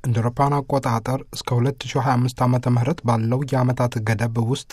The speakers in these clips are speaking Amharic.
እንደ አውሮፓውያን አቆጣጠር እስከ 2025 ዓመተ ምህረት ባለው የዓመታት ገደብ ውስጥ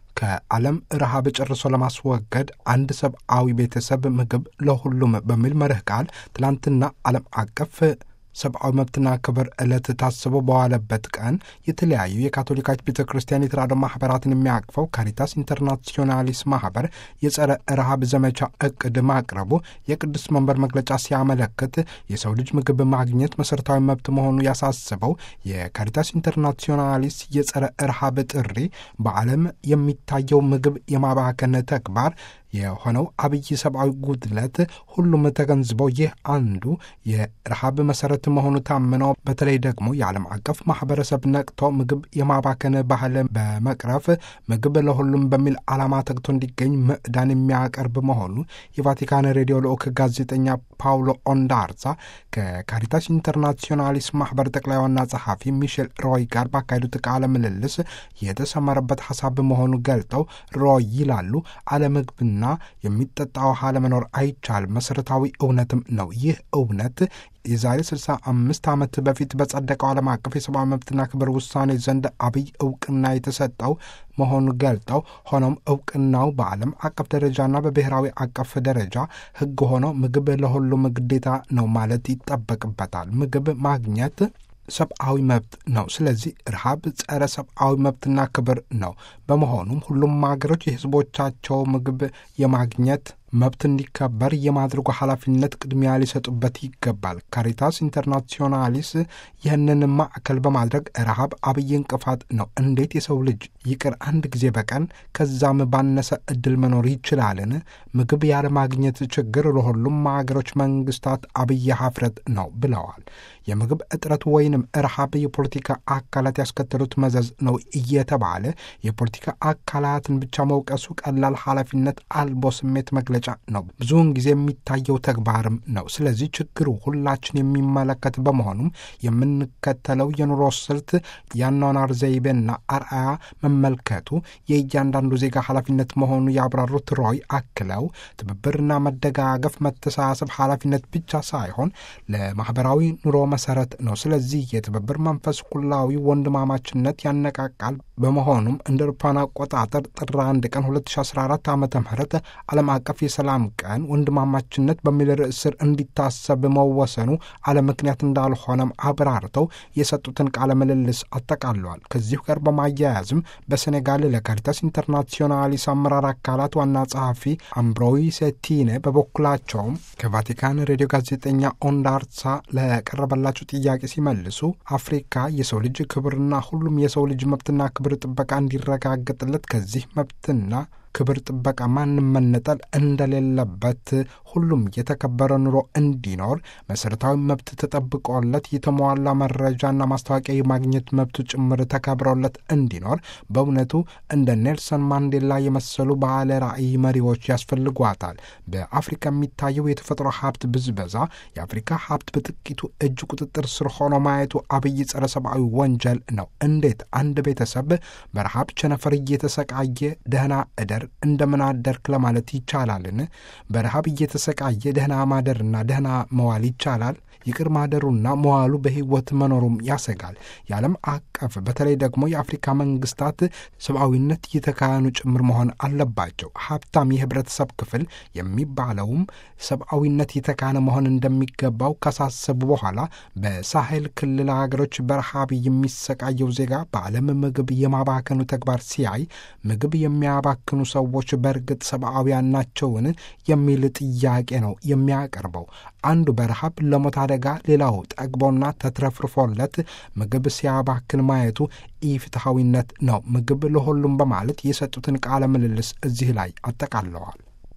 ከዓለም ረሃብ ጨርሶ ለማስወገድ አንድ ሰብአዊ ቤተሰብ ምግብ ለሁሉም በሚል መርህ ቃል ትላንትና ዓለም አቀፍ ሰብአዊ መብትና ክብር ዕለት ታስቦ በዋለበት ቀን የተለያዩ የካቶሊካዊት ቤተ ክርስቲያን የተራድኦ ማኅበራትን የሚያቅፈው ካሪታስ ኢንተርናሲዮናሊስ ማኅበር የጸረ ረሃብ ዘመቻ ዕቅድ ማቅረቡ የቅዱስ መንበር መግለጫ ሲያመለክት የሰው ልጅ ምግብ ማግኘት መሠረታዊ መብት መሆኑ ያሳስበው የካሪታስ ኢንተርናሲዮናሊስ የጸረ ረሃብ ጥሪ በዓለም የሚታየው ምግብ የማባከን ተግባር የሆነው አብይ ሰብአዊ ጉድለት ሁሉም ተገንዝበው ይህ አንዱ የረሃብ መሰረት መሆኑ ታምነው በተለይ ደግሞ የዓለም አቀፍ ማህበረሰብ ነቅቶ ምግብ የማባከን ባህል በመቅረፍ ምግብ ለሁሉም በሚል ዓላማ ተግቶ እንዲገኝ ምዕዳን የሚያቀርብ መሆኑ የቫቲካን ሬዲዮ ልዑክ ጋዜጠኛ ፓውሎ ኦንዳርዛ ከካሪታስ ኢንተርናሲዮናሊስ ማህበር ጠቅላይ ዋና ጸሐፊ ሚሼል ሮይ ጋር ባካሄዱት ቃለ ምልልስ የተሰመረበት ሐሳብ መሆኑ ገልጠው ሮይ ይላሉ አለምግብና የሚጠጣ ውሃ ለመኖር አይቻልም፣ መሰረታዊ እውነትም ነው። ይህ እውነት የዛሬ 65 ዓመት በፊት በጸደቀው ዓለም አቀፍ የሰብአዊ መብትና ክብር ውሳኔ ዘንድ አብይ እውቅና የተሰጠው መሆኑ ገልጠው ሆኖም እውቅናው በዓለም አቀፍ ደረጃና በብሔራዊ አቀፍ ደረጃ ሕግ ሆኖ ምግብ ለሁሉም ግዴታ ነው ማለት ይጠበቅበታል። ምግብ ማግኘት ሰብአዊ መብት ነው። ስለዚህ ረሃብ ጸረ ሰብአዊ መብትና ክብር ነው። በመሆኑም ሁሉም ሀገሮች የህዝቦቻቸው ምግብ የማግኘት መብት እንዲከበር የማድረጉ ኃላፊነት ቅድሚያ ሊሰጡበት ይገባል። ካሪታስ ኢንተርናሲዮናሊስ ይህንን ማዕከል በማድረግ ረሃብ አብይ እንቅፋት ነው። እንዴት የሰው ልጅ ይቅር አንድ ጊዜ በቀን ከዛም ባነሰ እድል መኖር ይችላልን? ምግብ ያለማግኘት ችግር ለሁሉም ሀገሮች መንግስታት አብይ ሀፍረት ነው ብለዋል። የምግብ እጥረት ወይንም ረሃብ የፖለቲካ አካላት ያስከተሉት መዘዝ ነው እየተባለ የፖለቲካ አካላትን ብቻ መውቀሱ ቀላል ኃላፊነት አልቦ ስሜት መግለጫ ነው። ብዙውን ጊዜ የሚታየው ተግባርም ነው። ስለዚህ ችግሩ ሁላችን የሚመለከት በመሆኑም የምንከተለው የኑሮ ስልት የአኗኗር ዘይቤና አርአያ መመልከቱ የእያንዳንዱ ዜጋ ኃላፊነት መሆኑ ያብራሩት ሮይ አክለው ትብብርና መደጋገፍ፣ መተሳሰብ ኃላፊነት ብቻ ሳይሆን ለማህበራዊ ኑሮ መሰረት ነው። ስለዚህ የትብብር መንፈስ ኩላዊ ወንድማማችነት ያነቃቃል። በመሆኑም እንደ አውሮፓውያን አቆጣጠር ጥር 1 ቀን 2014 ዓ.ም ዓለም አቀፍ የሰላም ቀን ወንድማማችነት በሚል ርዕስ ስር እንዲታሰብ መወሰኑ አለ ምክንያት እንዳልሆነም አብራርተው የሰጡትን ቃለ ምልልስ አጠቃለዋል። ከዚሁ ጋር በማያያዝም በሴኔጋል ለካሪታስ ኢንተርናሲዮናሊስ አመራር አካላት ዋና ጸሐፊ አምብሮይ ሴቲኔ በበኩላቸውም ከቫቲካን ሬዲዮ ጋዜጠኛ ኦንዳርሳ ለቀረበላቸው ጥያቄ ሲመልሱ አፍሪካ የሰው ልጅ ክብርና ሁሉም የሰው ልጅ መብትና ክብር ጥበቃ እንዲረጋገጥለት ከዚህ መብትና ክብር ጥበቃ ማንም መነጠል እንደሌለበት ሁሉም የተከበረ ኑሮ እንዲኖር መሰረታዊ መብት ተጠብቆለት የተሟላ መረጃና ማስታወቂያ የማግኘት መብቱ ጭምር ተከብሮለት እንዲኖር በእውነቱ እንደ ኔልሰን ማንዴላ የመሰሉ ባለ ራዕይ መሪዎች ያስፈልጓታል። በአፍሪካ የሚታየው የተፈጥሮ ሀብት ብዝበዛ የአፍሪካ ሀብት በጥቂቱ እጅ ቁጥጥር ስር ሆኖ ማየቱ አብይ ጸረ ሰብአዊ ወንጀል ነው። እንዴት አንድ ቤተሰብ በረሃብ ቸነፈር እየተሰቃየ ደህና እደር እንደምን አደርክ ለማለት ይቻላልን? በረሃብ እየተሰቃየ ደህና ማደርና ደህና መዋል ይቻላል? ይቅር ማደሩና መዋሉ በህይወት መኖሩም ያሰጋል። የዓለም አቀፍ በተለይ ደግሞ የአፍሪካ መንግስታት ሰብአዊነት የተካኑ ጭምር መሆን አለባቸው። ሀብታም የህብረተሰብ ክፍል የሚባለውም ሰብአዊነት የተካነ መሆን እንደሚገባው ካሳሰቡ በኋላ በሳሄል ክልል ሀገሮች በረሃብ የሚሰቃየው ዜጋ በዓለም ምግብ የማባከኑ ተግባር ሲያይ ምግብ የሚያባክኑ ሰዎች በእርግጥ ሰብአዊያን ናቸውን የሚል ጥያቄ ነው የሚያቀርበው። አንዱ በረሃብ ለሞት አደጋ ሌላው ጠግቦና ተትረፍርፎለት ምግብ ሲያባክን ማየቱ ኢፍትሐዊነት ነው። ምግብ ለሁሉም በማለት የሰጡትን ቃለ ምልልስ እዚህ ላይ አጠቃለዋል።